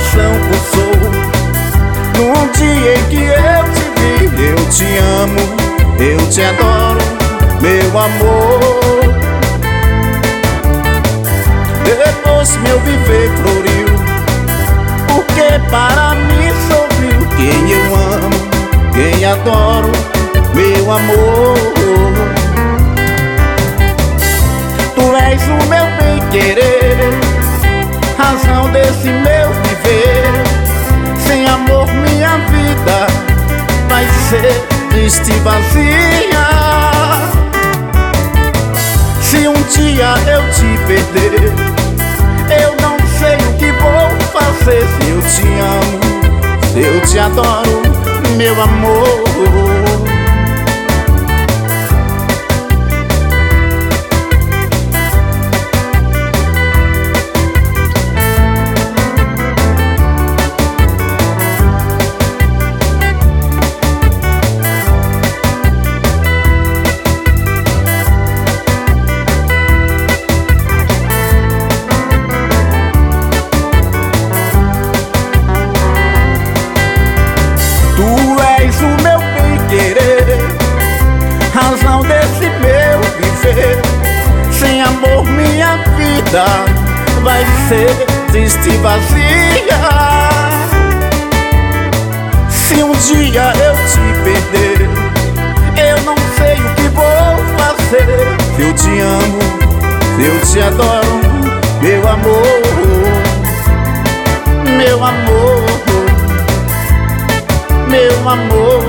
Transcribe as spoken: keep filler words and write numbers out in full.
coração pulsou num dia em que eu te vi. Eu te amo, eu te adoro, meu amor. Depois meu viver floriu, porque para mim sorriu. Quem eu amo, quem adoro, meu amor. Tu és o meu bem-querer, razão desse meu viver. Sem amor minha vida vai ser triste e vazia. Se um dia eu te perder, eu não sei o que vou fazer. Se eu te amo, se eu te adoro, meu amor. Tu és o meu bem-querer, razão desse meu viver. Sem amor minha vida vai ser triste e vazia. Se um dia eu te perder, eu não sei o que vou fazer. Se eu te amo, se eu te adoro, meu amor, meu amor, meu amor.